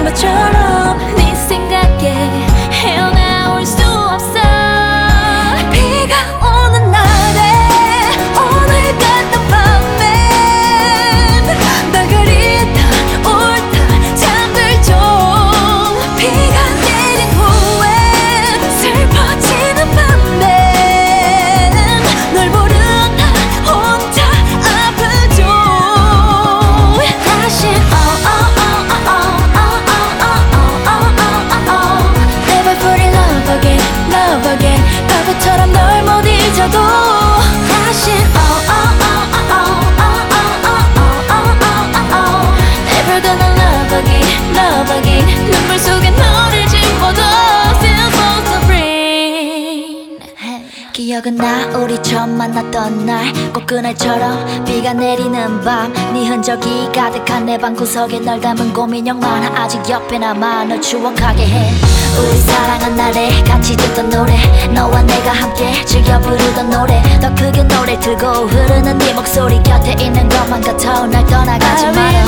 드라마처럼 네 생각에 헤어나올 수 없어. 비가 오는 날에 오늘 같은 밤엔 날 그리다 울다 잠들 좀. 비가 내린 후에 슬퍼지는 밤엔 널 모르는 나 혼자 아프죠. 다시 Never fall in love again, love again. 바보처럼 널 못 잊어도 다시 Never gonna love again, love again. 눈물 속에 너를 지워도 Feel so supreme. 기억은 나 우리 처음 만났던 날 꼭 그날처럼 비가 내리는 밤 네 흔적이 가득한 내 방구석에 널 담은 고민형 많아. 아직 옆에 남아 널 추억하게 해. 우리 사랑한 날에 같이 듣던 노래 너와 내가 함께 즐겨 부르던 노래 더 크게 노래 틀고 흐르는 네 목소리 곁에 있는 것만 같아. 날 떠나가지 마라.